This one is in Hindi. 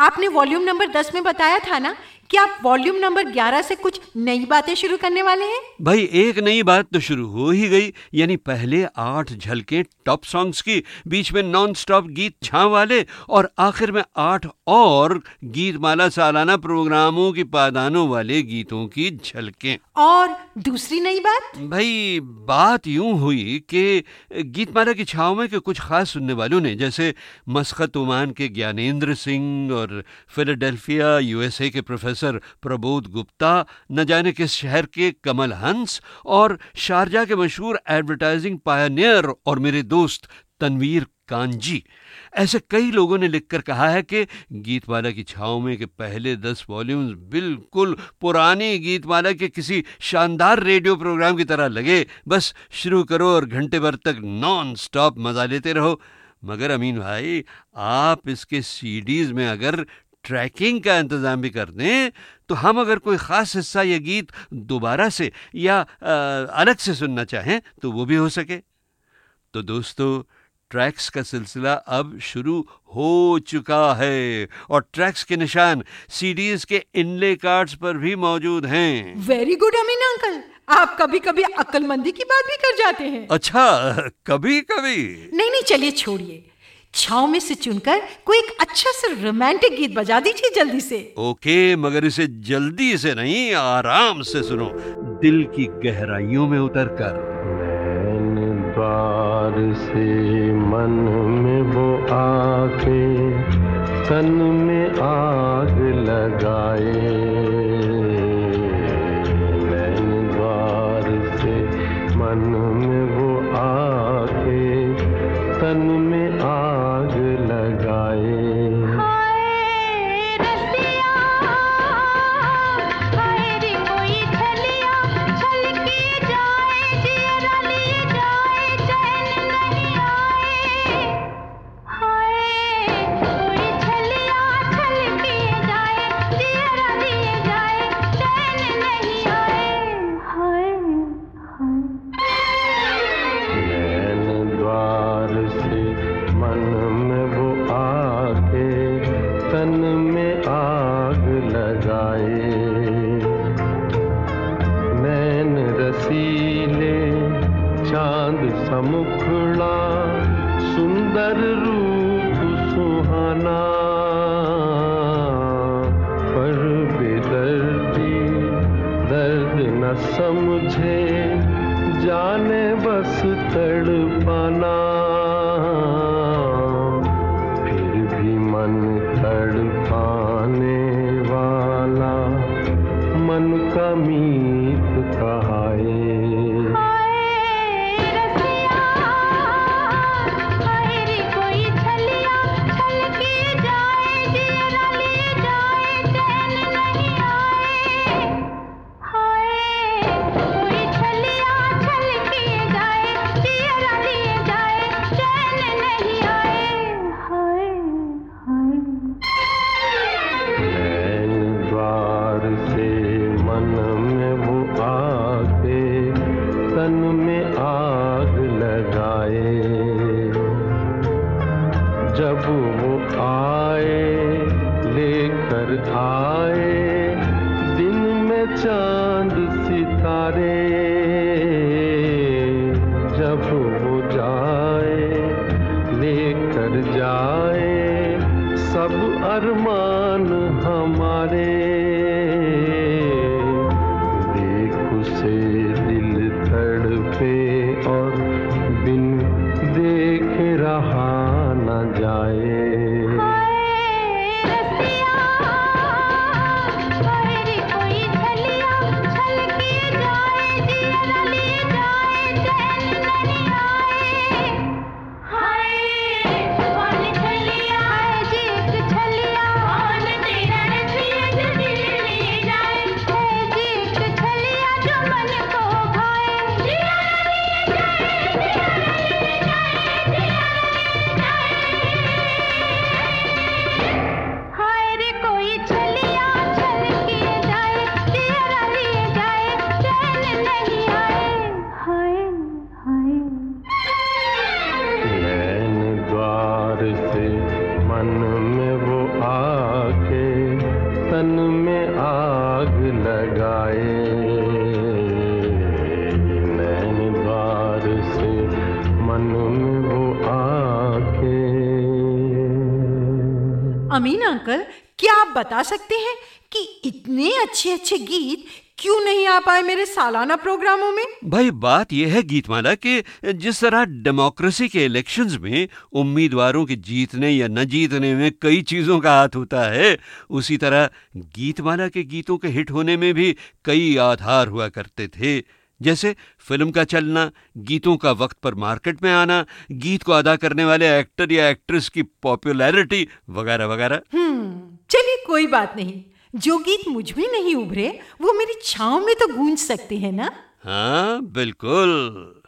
आपने वॉल्यूम नंबर 10 में बताया था ना कि आप वॉल्यूम नंबर 11 से कुछ नई बातें शुरू करने वाले हैं। भाई एक नई बात तो शुरू हो ही गई, यानी पहले 8 झलकें टॉप सॉन्ग्स की, बीच में नॉन स्टॉप गीत छां वाले और आखिर में 8 और गीतमाला सालाना प्रोग्रामों की पादानों वाले गीतों की झलकें। और दूसरी नई बात? भाई बात यूं हुई कि गीतमाला की छाव में के कुछ खास सुनने वालों ने, जैसे मस्कत ओमान के ज्ञानेंद्र सिंह और फिलाडेल्फिया यूएसए के प्रोफेसर प्रबोध गुप्ता, न जाने किस शहर के कमल हंस और शारजा के मशहूर एडवर्टाइजिंग पायनियर और मेरे दोस्त तनवीर कांजी, ऐसे कई लोगों ने लिखकर कहा है कि गीतमाला की छाव में के पहले 10 वॉल्यूम्स बिल्कुल पुरानी गीतमाला के किसी शानदार रेडियो प्रोग्राम की तरह लगे। बस शुरू करो और घंटे भर तक नॉन स्टॉप मजा लेते रहो। मगर अमीन भाई, आप इसके सीडीज में अगर ट्रैकिंग का इंतजाम भी कर दें तो हम अगर कोई खास हिस्सा या गीत दोबारा से या अलग से सुनना चाहें तो वो भी हो सके। तो दोस्तों, ट्रैक्स का सिलसिला अब शुरू हो चुका है और ट्रैक्स के निशान सीडीज के इनले कार्ड्स पर भी मौजूद हैं। वेरी गुड अमीन अंकल, आप कभी कभी अक्लमंदी की बात भी कर जाते हैं। अच्छा, कभी कभी नहीं, चलिए छोड़िए, छाव में से चुनकर कोई एक अच्छा सा रोमांटिक गीत बजा दीजिए जल्दी से। ओके, मगर इसे जल्दी से नहीं, आराम से सुनो, दिल की गहराइयों में उतरकर। नैन द्वार से मन में वो आके तन में आग लगाए, नैन द्वार से मन में वो आके तन में आग लगाए। मुखड़ा सुंदर रूप सुहाना, पर बेदर्दी दर्द न समझे, जाने बस तड़पाना, फिर भी मन तड़पाने वाला मन का मीत कहाए। जब वो आए लेकर आए दिन में चांद सितारे, जब वो जाए लेकर जाए सब अरमान हमारे, देख उसे दिल तड़पे और बिन देखे रहा न जाए। तन में आग लगाए, नैन द्वार से मन में वो आके। अमीन अंकल, क्या आप बता सकते हैं कि इतने अच्छे अच्छे गीत क्यों नहीं आ पाए मेरे सालाना प्रोग्रामों में? भाई बात यह है गीतमाला कि जिस तरह डेमोक्रेसी के इलेक्शंस में उम्मीदवारों के जीतने या न जीतने में कई चीजों का हाथ होता है, उसी तरह गीतमाला के गीतों के हिट होने में भी कई आधार हुआ करते थे, जैसे फिल्म का चलना, गीतों का वक्त पर मार्केट में आना, गीत को अदा करने वाले एक्टर या एक्ट्रेस की पॉपुलैरिटी वगैरह वगैरह। चलिए कोई बात नहीं, जो गीत मुझ में नहीं उभरे वो मेरी छांव में तो गूंज सकते हैं ना? हाँ बिल्कुल।